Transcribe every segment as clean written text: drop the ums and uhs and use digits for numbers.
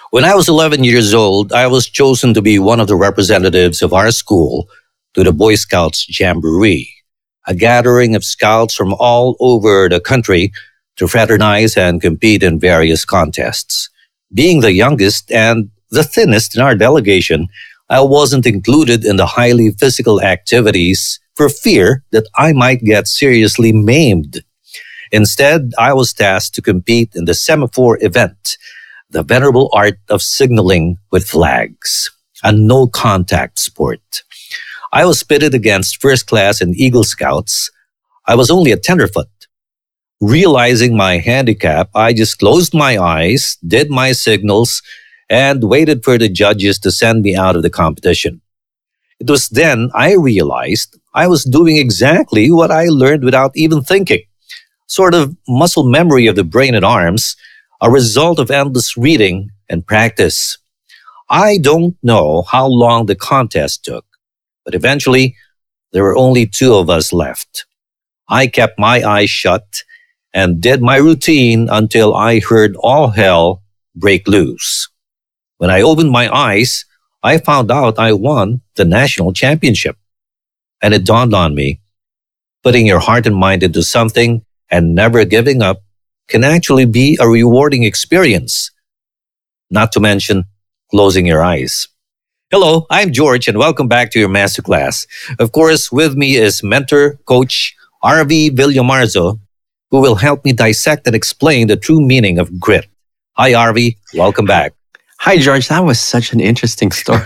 When I was 11 years old, I was chosen to be one of the representatives of our school to the Boy Scouts Jamboree, a gathering of scouts from all over the country to fraternize and compete in various contests. Being the youngest and the thinnest in our delegation, I wasn't included in the highly physical activities for fear that I might get seriously maimed. Instead, I was tasked to compete in the semaphore event, the venerable art of signaling with flags, a no-contact sport. I was pitted against first class and Eagle Scouts. I was only a tenderfoot. Realizing my handicap, I just closed my eyes, did my signals, and waited for the judges to send me out of the competition. It was then I realized I was doing exactly what I learned without even thinking. Sort of muscle memory of the brain and arms, a result of endless reading and practice. I don't know how long the contest took, but eventually there were only two of us left. I kept my eyes shut and did my routine until I heard all hell break loose. When I opened my eyes, I found out I won the national championship. And it dawned on me, putting your heart and mind into something and never giving up can actually be a rewarding experience. Not to mention closing your eyes. Hello, I'm George and welcome back to your masterclass. Of course, with me is mentor, coach RV Villamarzo, who will help me dissect and explain the true meaning of grit. Hi, RV. Welcome back. Hi, George. That was such an interesting story.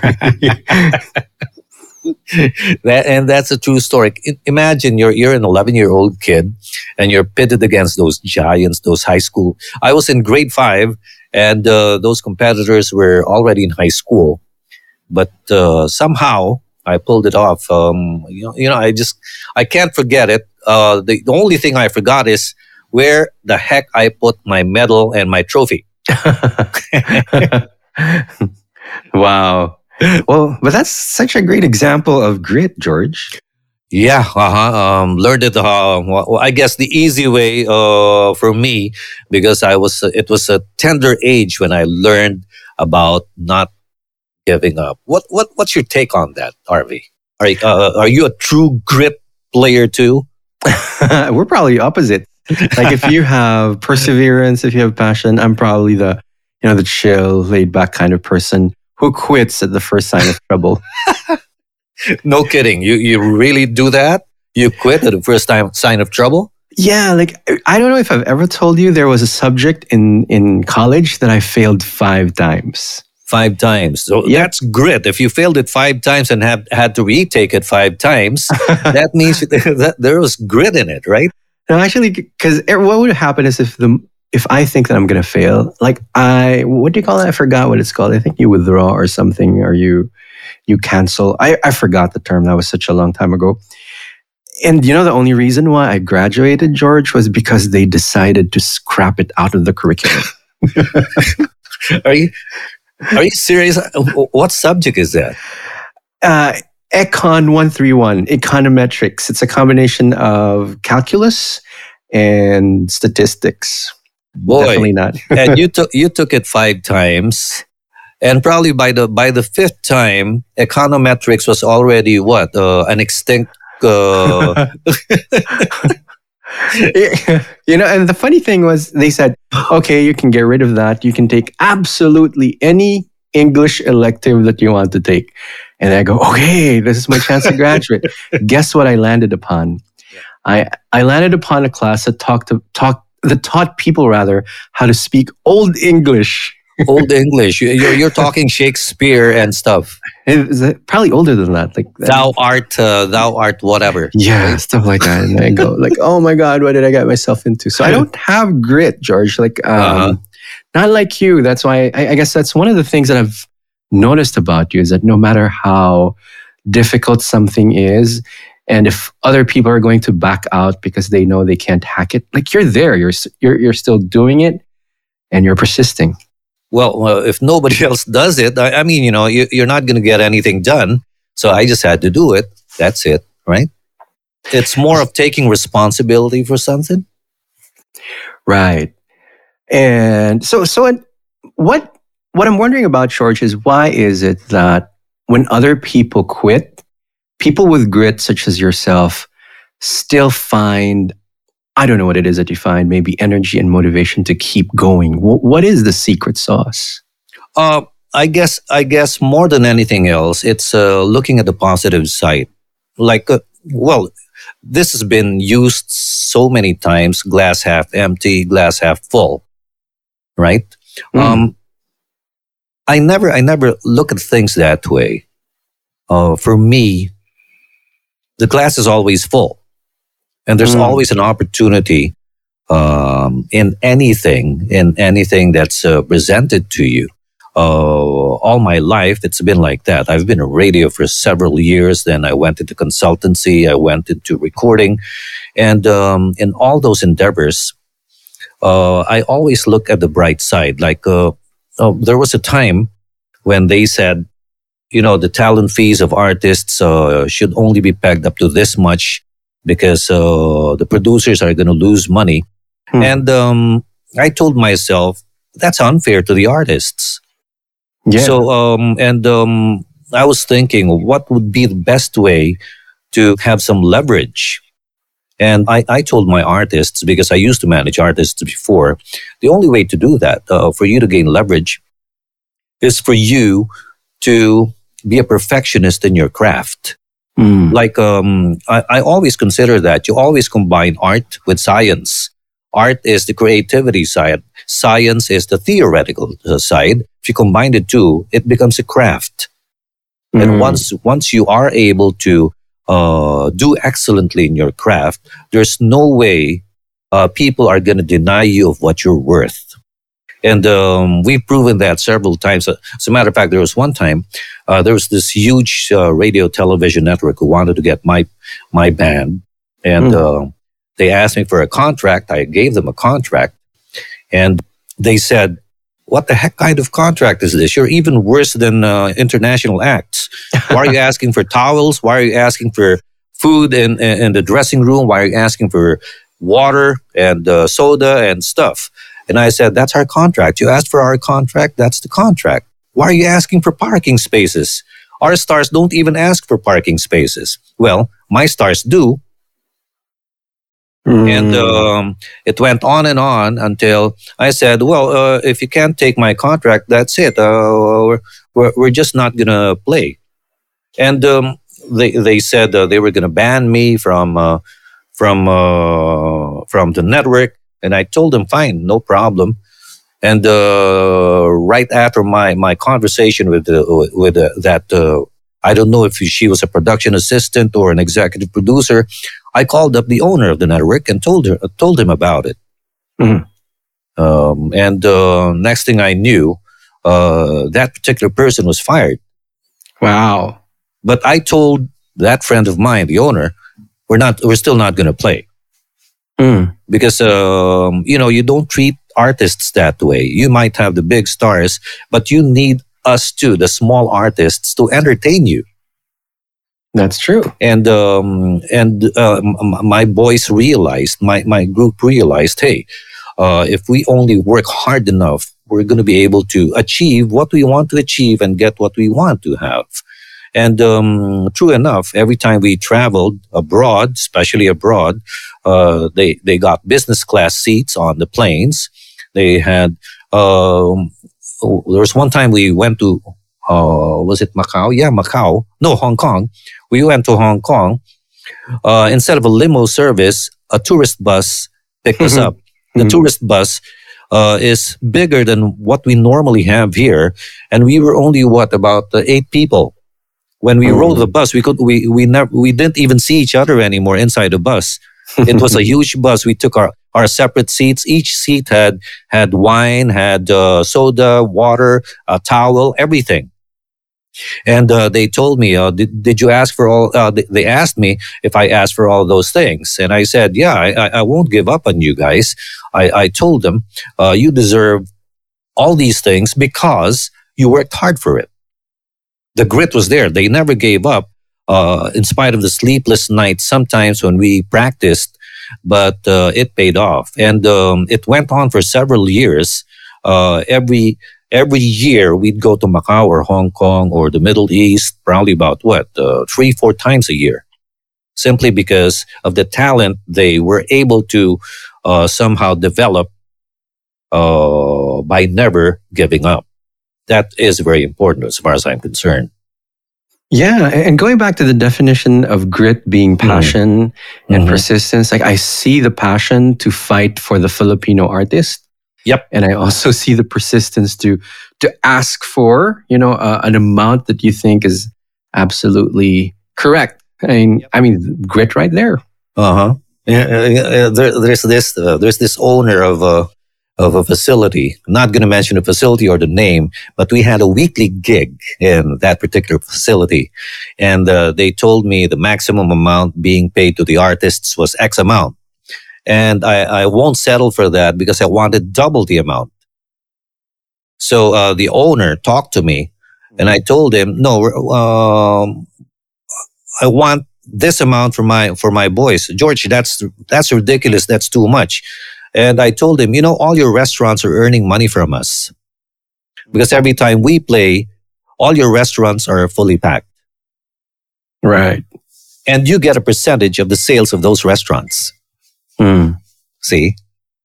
That's a true story. Imagine you're an 11-year-old kid and you're pitted against those giants, those high school. I was in grade 5 and those competitors were already in high school. But somehow I pulled it off. I can't forget it. The only thing I forgot is where the heck I put my medal and my trophy. Wow. Well, but that's such a great example of grit, George. Yeah, learned it. I guess the easy way for me, because it was a tender age when I learned about not giving up. What's your take on that, RV? Are you a true grit player too? We're probably opposite. Like if you have perseverance, if you have passion, I'm probably the chill, laid back kind of person who quits at the first sign of trouble. No kidding. You really do that? You quit at the first sign of trouble? Yeah, like I don't know if I've ever told you there was a subject in college that I failed 5 times. 5 times. So That's grit. If you failed it 5 times and had to retake it 5 times, that means that there was grit in it, right? No, actually, because what would happen is if I think that I'm going to fail, like what do you call it? I forgot what it's called. I think you withdraw or something, or you cancel. I forgot the term. That was such a long time ago. And the only reason why I graduated, George, was because they decided to scrap it out of the curriculum. Are you serious? What subject is that? Econ 131, econometrics. It's a combination of calculus and statistics. Boy, definitely not. And you took it 5 times, and probably by the 5th time, econometrics was already an extinct. And the funny thing was, they said, okay, you can get rid of that. You can take absolutely any English elective that you want to take. And I go, okay, this is my chance to graduate. Guess what I landed upon? I landed upon a class that taught people how to speak Old English. Old English. You're talking Shakespeare and stuff. It's probably older than that. Like thou art whatever. Yeah, right? Stuff like that. And I go like, oh my God, what did I get myself into? So I don't have grit, George. Like, not like you. That's why I guess that's one of the things that I've noticed about you is that no matter how difficult something is, and if other people are going to back out because they know they can't hack it, like you're there. You're still doing it, and you're persisting. Well, if nobody else does it, I mean, you're not going to get anything done. So I just had to do it. That's it, right? It's more of taking responsibility for something. Right. And so what what I'm wondering about, George, is why is it that when other people quit, people with grit such as yourself still find, I don't know what it is that you find, maybe energy and motivation to keep going? What is the secret sauce? Uh, I guess more than anything else, it's looking at the positive side. Like, well, this has been used so many times: glass half empty, glass half full. Right? Mm. Um, I never look at things that way. For me, the glass is always full, and there's Mm. always an opportunity in anything that's presented to you. All my life, it's been like that. I've been in radio for several years. Then I went into consultancy. I went into recording, and in all those endeavors, I always look at the bright side. Like there was a time when they said, the talent fees of artists should only be pegged up to this much because the producers are going to lose money. Mm. And I told myself, that's unfair to the artists. Yeah. So I was thinking, what would be the best way to have some leverage? And I told my artists, because I used to manage artists before, the only way to do that, for you to gain leverage, is for you to be a perfectionist in your craft. Mm. Like, I always consider that you always combine art with science. Art is the creativity side. Science is the theoretical side. If you combine the two, it becomes a craft. And Mm. once you are able to do excellently in your craft, there's no way people are going to deny you of what you're worth. And we've proven that several times. As a matter of fact, there was one time, there was this huge radio television network who wanted to get my band, and they asked me for a contract. I gave them a contract, and they said, "What the heck kind of contract is this? You're even worse than international acts. Why are you asking for towels? Why are you asking for food in the dressing room? Why are you asking for water and soda and stuff?" And I said, "That's our contract. You asked for our contract. That's the contract. Why are you asking for parking spaces? Our stars don't even ask for parking spaces." Well, my stars do. And Mm. it went on and on until I said, "Well, if you can't take my contract, that's it. We're just not going to play." And they said they were going to ban me from the network. And I told them, "Fine, no problem." And right after my conversation with that, I don't know if she was a production assistant or an executive producer, I called up the owner of the network and told him about it. Mhm. And next thing I knew, that particular person was fired. Wow. But I told that friend of mine, the owner, we're still not going to play. Mm. Because you don't treat artists that way. You might have the big stars, but you need us too, the small artists, to entertain you. That's true. And my boys realized, my group realized, hey, if we only work hard enough, we're going to be able to achieve what we want to achieve and get what we want to have. And true enough, every time we traveled abroad, especially abroad, they got business class seats on the planes. They had. There was one time we went to. Was it Macau? Yeah, Macau. No, Hong Kong. We went to Hong Kong. Instead of a limo service, a tourist bus picked us up. The tourist bus is bigger than what we normally have here, and we were only about 8 people. When we rode the bus, we didn't even see each other anymore inside the bus. It was a huge bus. We took our separate seats. Each seat had wine, had soda, water, a towel, everything. And they told me, did you ask for all? They asked me if I asked for all those things, and I said, yeah, I won't give up on you guys. I told them, you deserve all these things because you worked hard for it. The grit was there. They never gave up, in spite of the sleepless nights sometimes when we practiced, but it paid off. And it went on for several years. every year we'd go to Macau or Hong Kong or the Middle East, probably about 3, 4 times a year, simply because of the talent they were able to somehow develop by never giving up. That is very important as far as I'm concerned. Yeah, and going back to the definition of grit being passion and persistence, like I see the passion to fight for the Filipino artist. Yep. And I also see the persistence to ask for, an amount that you think is absolutely correct. I mean, grit right there. There's this owner of a facility. I'm not going to mention the facility or the name, but we had a weekly gig in that particular facility, and they told me the maximum amount being paid to the artists was X amount, and I won't settle for that because I wanted double the amount. So the owner talked to me, and I told him, no, I want this amount for my boys. George, that's ridiculous. That's too much. And I told him, all your restaurants are earning money from us because every time we play, all your restaurants are fully packed. Right. And you get a percentage of the sales of those restaurants. See?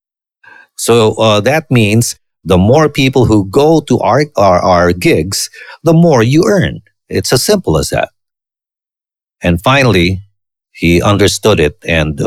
So that means the more people who go to our gigs, the more you earn. It's as simple as that. And finally, he understood it, and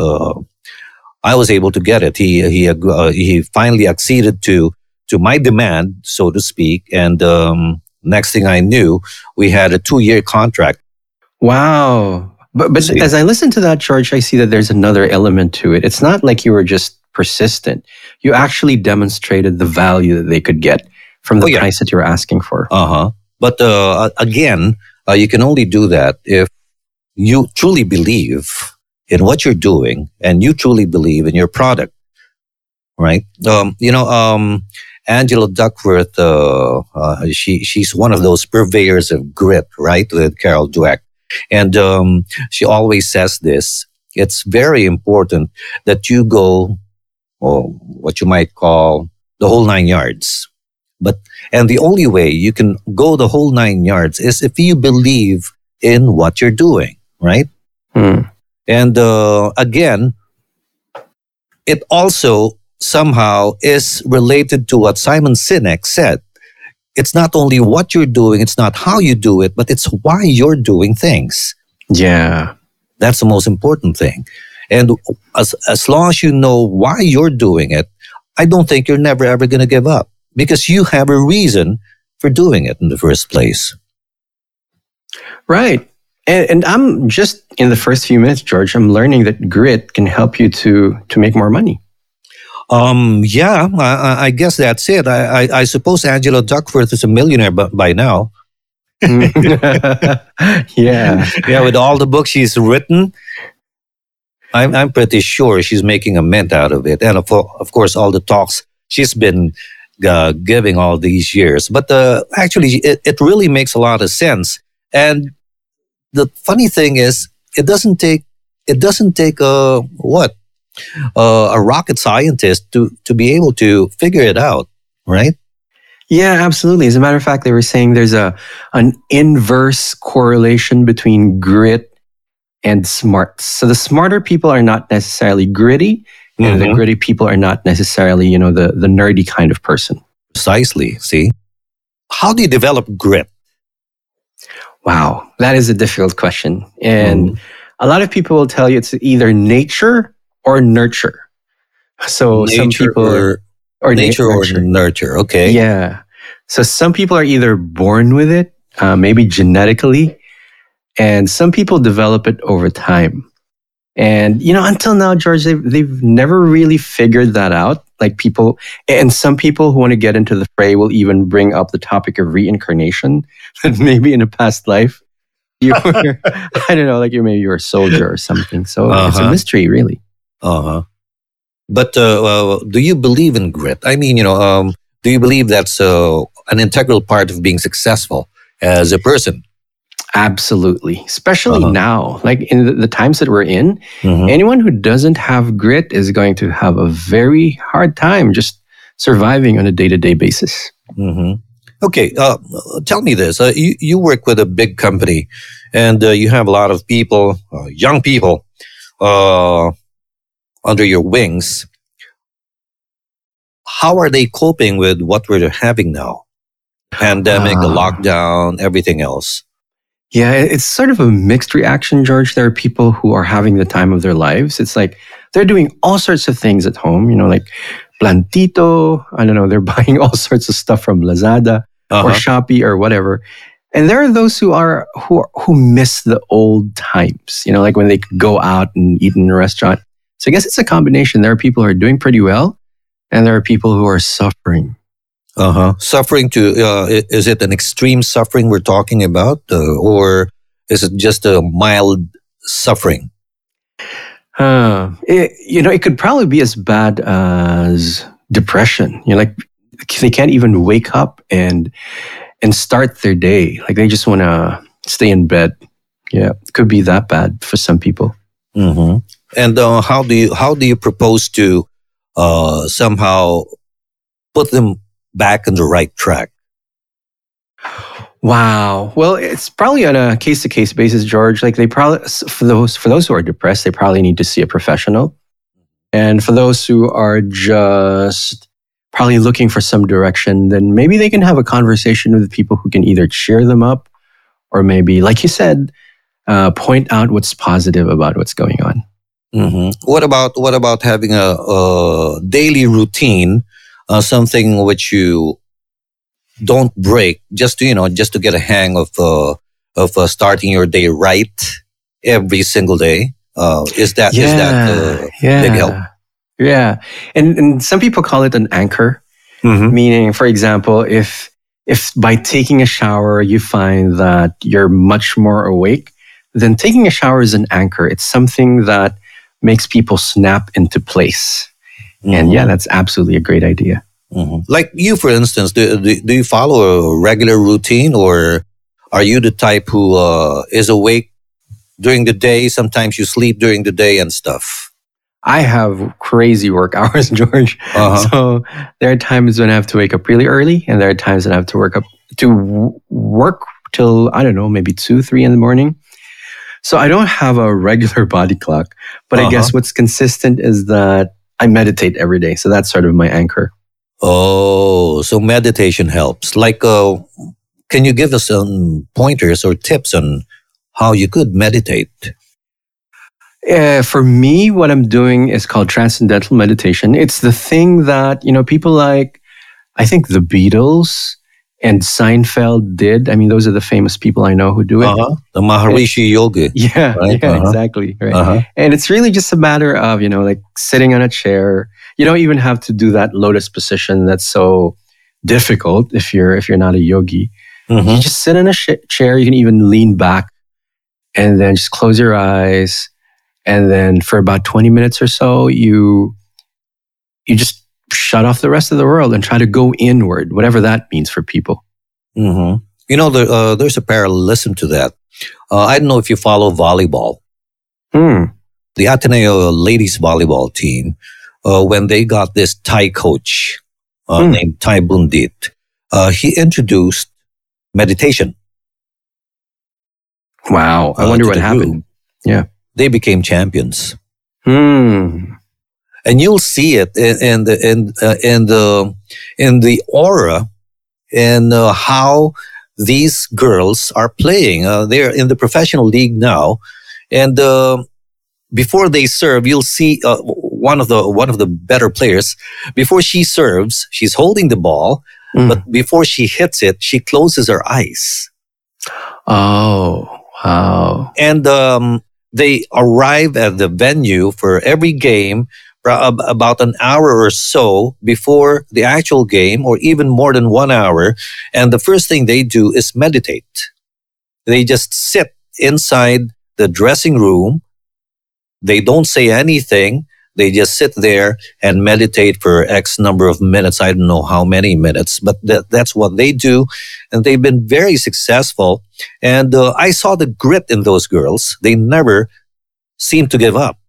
I was able to get it. He finally acceded to my demand, so to speak. And next thing I knew, we had a 2-year contract. Wow! But as I listen to that, George, I see that there's another element to it. It's not like you were just persistent. You actually demonstrated the value that they could get from the price that you were asking for. But again, you can only do that if you truly believe in what you're doing and you truly believe in your product, right? Angela Duckworth, she's one of those purveyors of grit, right? With Carol Dweck. And she always says this: it's very important that you go, what you might call, the whole 9 yards. And the only way you can go the whole 9 yards is if you believe in what you're doing, right? And again, it also somehow is related to what Simon Sinek said. It's not only what you're doing, it's not how you do it, but it's why you're doing things. Yeah. That's the most important thing. And as long as you know why you're doing it, I don't think you're never ever going to give up because you have a reason for doing it in the first place. Right. And I'm just in the first few minutes, George, I'm learning that grit can help you to make more money. I guess that's it. I suppose Angela Duckworth is a millionaire by now. Yeah. With all the books she's written, I'm pretty sure she's making a mint out of it. And of course, all the talks she's been giving all these years. But actually, it really makes a lot of sense. And the funny thing is, it doesn't take a rocket scientist to be able to figure it out, right? Yeah, absolutely. As a matter of fact, they were saying there's an inverse correlation between grit and smarts. So the smarter people are not necessarily gritty, and the gritty people are not necessarily, the nerdy kind of person. Precisely. See, how do you develop grit? Wow, that is a difficult question. And a lot of people will tell you it's either nature or nurture. So nature some people or nature or nurture. Okay. Yeah. So some people are either born with it, maybe genetically, and some people develop it over time. And, until now, George, they've never really figured that out. Like people, and some people who want to get into the fray will even bring up the topic of reincarnation, that maybe in a past life, you were, I don't know, like maybe you're a soldier or something. So it's a mystery, really. But do you believe in grit? I mean, do you believe that's an integral part of being successful as a person? Absolutely. Especially now, like in the times that we're in, anyone who doesn't have grit is going to have a very hard time just surviving on a day-to-day basis. Okay, tell me this. You work with a big company and you have a lot of people, young people, uh, under your wings. How are they coping with what we're having now? Pandemic, the Uh, lockdown, everything else. yeah, it's sort of a mixed reaction, George. There are people who are having the time of their lives. It's like they're doing all sorts of things at home, like plantito. I don't know, they're buying all sorts of stuff from Lazada Uh or huh. Shopee or whatever. And there are those who miss the old times, like when they could go out and eat in a restaurant. So I guess it's a combination. There are people who are doing pretty well, and there are people who are suffering. Uh huh. Suffering to, is it an extreme suffering we're talking about? Or is it just a mild suffering? It could probably be as bad as depression. Like they can't even wake up and start their day. Like they just want to stay in bed. Yeah, it could be that bad for some people. Mm-hmm. And how do you propose to somehow put them back on the right track? Wow. Well, it's probably on a case to case basis, George. Like they probably for those who are depressed, they probably need to see a professional. And for those who are just probably looking for some direction, then maybe they can have a conversation with people who can either cheer them up or maybe, like you said, point out what's positive about what's going on. Mm-hmm. What about having a daily routine, something which you don't break, just to get a hang of starting your day right every single day? Is that Yeah, big help? yeah, yeah. And some people call it an anchor, Mm-hmm. meaning, for example, if by taking a shower you find that you're much more awake, then taking a shower is an anchor. It's something that makes people snap into place. And yeah, Mm-hmm. that's absolutely a great idea. Like you, for instance, do you follow a regular routine, or are you the type who is awake during the day? Sometimes you sleep during the day and stuff. I have crazy work hours, George. Uh huh. So there are times when I have to wake up really early, and there are times that I have to work till, I don't know, maybe 2, 3 in the morning. So I don't have a regular body clock, but I Uh huh. guess what's consistent is that I meditate every day. So that's sort of my anchor. Oh, so meditation helps. Like, can you give us some pointers or tips on how you could meditate? For me, what I'm doing is called transcendental meditation. It's the thing that, people like, I think the Beatles and Seinfeld did. I mean, those are the famous people I know who do it. Uh huh. The And- Maharishi Yogi, yeah, right? yeah, Uh huh. exactly. Right. Uh huh. And it's really just a matter of, like sitting on a chair. You don't even have to do that lotus position that's so difficult if you're not a yogi. You Mm-hmm. just sit in a chair. You can even lean back and then just close your eyes. And then for about 20 minutes or so, you just shut off the rest of the world and try to go inward, whatever that means for people. Mm-hmm. There's a parallelism to that. I don't know if you follow volleyball. Hmm. The Ateneo ladies volleyball team, when they got this Thai coach Hmm. named Thai Bundit, he introduced meditation Wow. I wonder to what the happened. group. Yeah. They became champions, Hmm. and you'll see it in the aura and how these girls are playing. They're in the professional league now, and before they serve, you'll see one of the better players. Before she serves, she's holding the ball, Hmm. but before she hits it, she closes her eyes, Oh, wow. and they arrive at the venue for every game about an hour or so before the actual game, or even more than 1 hour. And the first thing they do is meditate. They just sit inside the dressing room. They don't say anything. They just sit there and meditate for X number of minutes. I don't know how many minutes, but that's what they do. And they've been very successful. And I saw the grit in those girls. They never seem to give up.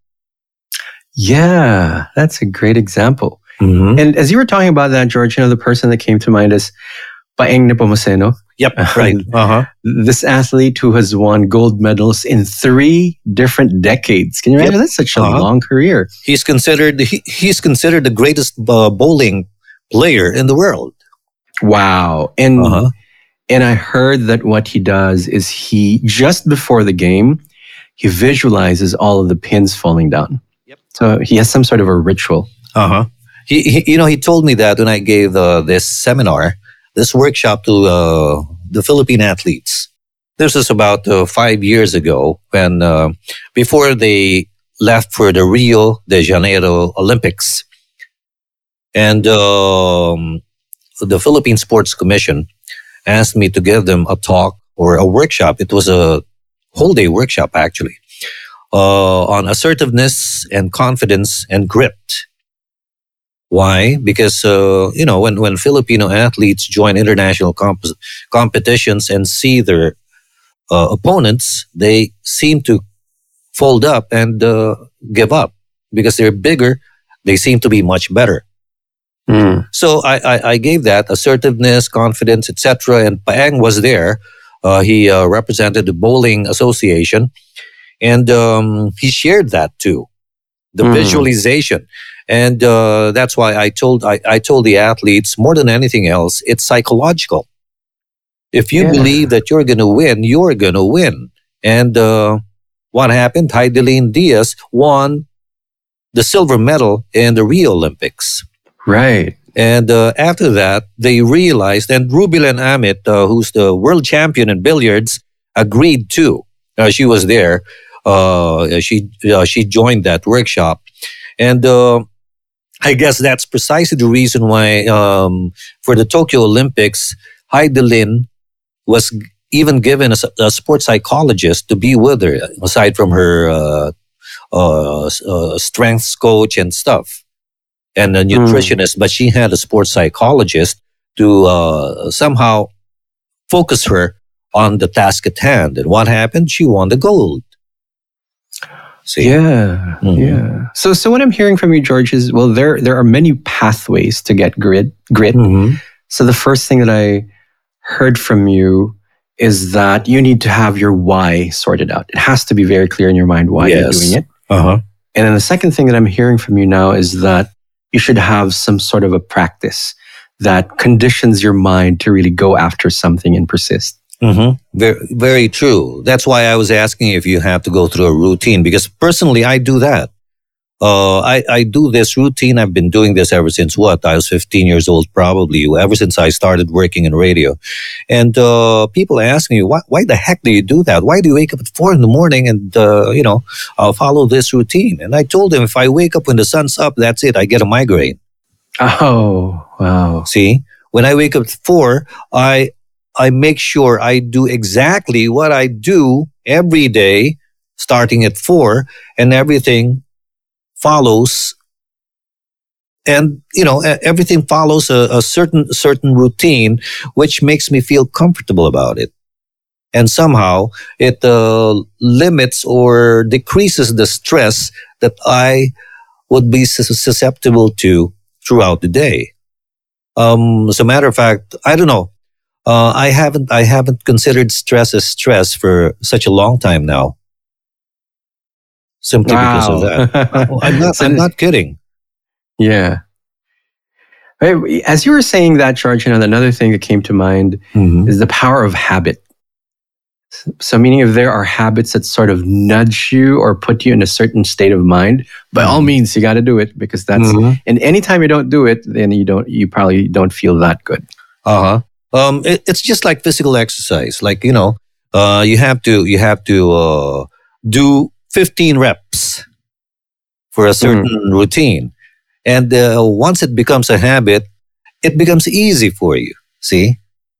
Yeah, that's a great example. Mm-hmm. And as you were talking about that, George, the person that came to mind is Paeng Nepomuceno. Yep, right. Uh-huh. This athlete who has won gold medals in 3 different decades. Can you imagine? That's such a long career. He's considered the greatest bowling player in the world. Wow. And I heard that what he does is he, just before the game, he visualizes all of the pins falling down. Yep. So he has some sort of a ritual. Uh-huh. He told me that when I gave this seminar, this workshop to the Philippine athletes. This was about 5 years ago when, before they left for the Rio de Janeiro Olympics. And the Philippine Sports Commission asked me to give them a talk or a workshop. It was a whole day workshop, actually, on assertiveness and confidence and grit. Why? Because, when Filipino athletes join international competitions and see their opponents, they seem to fold up and give up because they're bigger. They seem to be much better. So I gave that assertiveness, confidence, etc. And Paeng was there. He represented the Bowling Association, and he shared that too, the visualization. And that's why I told the athletes, more than anything else, it's psychological. If you believe that you're going to win, you're going to win. And what happened? Heidelin Diaz won the silver medal in the Rio Olympics. Right. And after that, they realized, and Rubilen Amit, who's the world champion in billiards, agreed too. She was there. She joined that workshop. And I guess that's precisely the reason why for the Tokyo Olympics, Heidelin was even given a sports psychologist to be with her, aside from her strengths coach and stuff, and a nutritionist. But she had a sports psychologist to somehow focus her on the task at hand. And what happened? She won the gold. See? Yeah, yeah. So what I'm hearing from you, George, is, well, there are many pathways to get grit. So the first thing that I heard from you is that you need to have your why sorted out. It has to be very clear in your mind why you're doing it. And then the second thing that I'm hearing from you now is that you should have some sort of a practice that conditions your mind to really go after something and persist. Very, very true. That's why I was asking if you have to go through a routine, because personally, I do that. I do this routine. I've been doing this ever since I was 15 years old, probably, ever since I started working in radio. And people ask me, why the heck do you do that? Why do you wake up at 4 a.m. and, I'll follow this routine? And I told them, if I wake up when the sun's up, that's it. I get a migraine. Oh, wow. See, when I wake up at 4, I make sure I do exactly what I do every day, starting at 4, and everything follows. And, everything follows a certain routine, which makes me feel comfortable about it. And somehow it limits or decreases the stress that I would be susceptible to throughout the day. As a matter of fact, I don't know. I haven't considered stress as stress for such a long time now. Simply because of that. I'm not kidding. Yeah. As you were saying that, George, another thing that came to mind is the power of habit. So meaning if there are habits that sort of nudge you or put you in a certain state of mind, by all means, you got to do it, because that's, and anytime you don't do it, then you probably don't feel that good. It's just like physical exercise. Like, you have to do 15 reps for a certain routine. And once it becomes a habit, it becomes easy for you. See?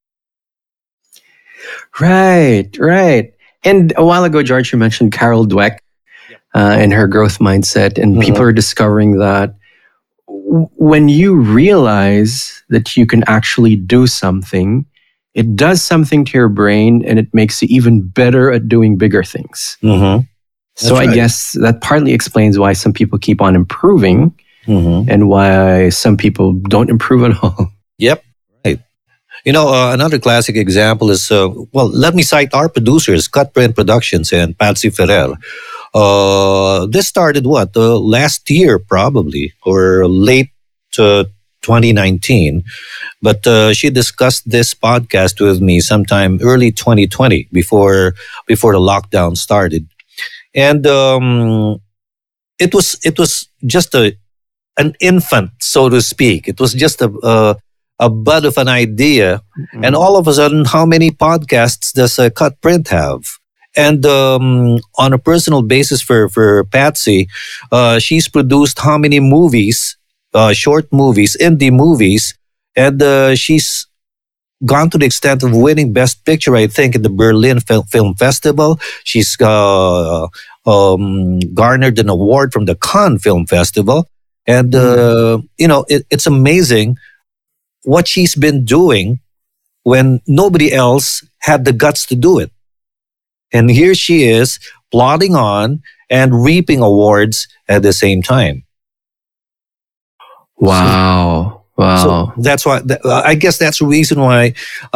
Right. And a while ago, George, you mentioned Carol Dweck and her growth mindset. And people are discovering that when you realize that you can actually do something, it does something to your brain, and it makes you even better at doing bigger things. So I guess that partly explains why some people keep on improving and why some people don't improve at all. Yep. Right. Another classic example is, let me cite our producers, Cutprint Productions and Patsy Ferrer. This started last year probably, or late 2019. But she discussed this podcast with me sometime early 2020 before the lockdown started. And it was just an infant, so to speak. It was just a bud of an idea. Mm-hmm. And all of a sudden, how many podcasts does Cutprint have? And on a personal basis for Patsy, she's produced how many movies, short movies, indie movies, and she's gone to the extent of winning Best Picture, I think, in the Berlin Film Festival. She's garnered an award from the Cannes Film Festival. And, it's amazing what she's been doing when nobody else had the guts to do it. And here she is plodding on and reaping awards at the same time. Wow. So that's why, I guess that's the reason why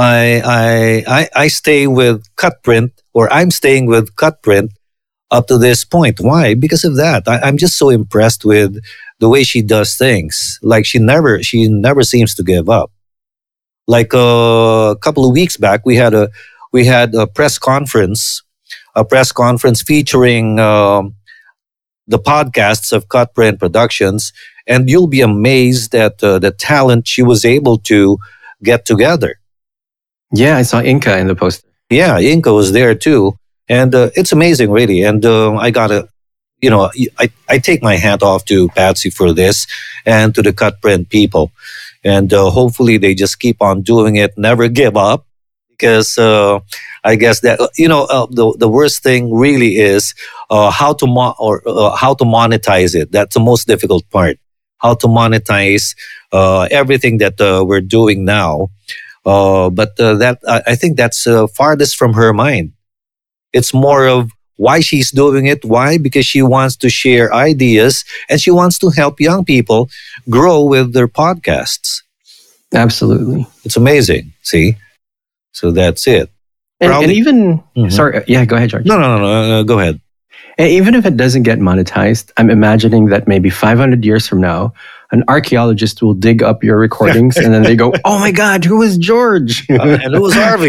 I stay with Cutprint, or I'm staying with Cutprint up to this point. Why? Because of that. I'm just so impressed with the way she does things. Like she never seems to give up. Like a couple of weeks back, we had a press conference featuring the podcasts of Cutprint Productions, and you'll be amazed at the talent she was able to get together. Yeah, I saw Inca in the poster. Yeah, Inca was there too, and it's amazing, really. And I gotta, I take my hat off to Patsy for this, and to the Cutprint people, and hopefully they just keep on doing it, never give up. Because I guess that the worst thing really is how to monetize it. That's the most difficult part. How to monetize everything that we're doing now. But that I think that's farthest from her mind. It's more of why she's doing it. Why? Because she wants to share ideas and she wants to help young people grow with their podcasts. Absolutely, it's amazing. See. So that's it. And even, sorry, yeah, go ahead, George. No, go ahead. And even if it doesn't get monetized, I'm imagining that maybe 500 years from now, an archaeologist will dig up your recordings and then they go, oh my God, who was George? And who was Harvey?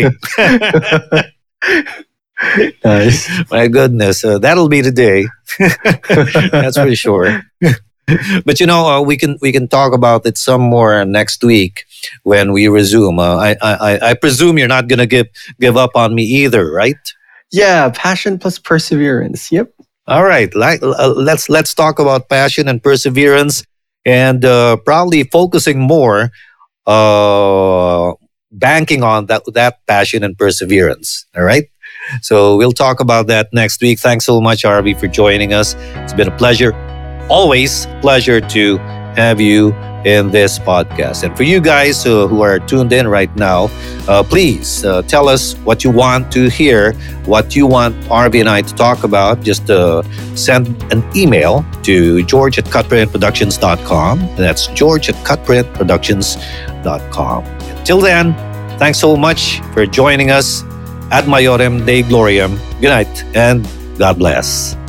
Nice. My goodness, that'll be the day. That's for sure. But we can talk about it some more next week when we resume. I presume you're not gonna give up on me either, right? Yeah, passion plus perseverance. Yep. All right, let's talk about passion and perseverance, and probably focusing more, banking on that passion and perseverance. All right. So we'll talk about that next week. Thanks so much, Harvey, for joining us. It's been a pleasure. Always pleasure to have you in this podcast. And for you guys who are tuned in right now, please tell us what you want to hear, what you want Harvey and I to talk about. Just send an email to george@cutprintproductions.com. That's george@cutprintproductions.com. Till then, thanks so much for joining us. Ad Maiorem Dei Gloriam. Good night and God bless.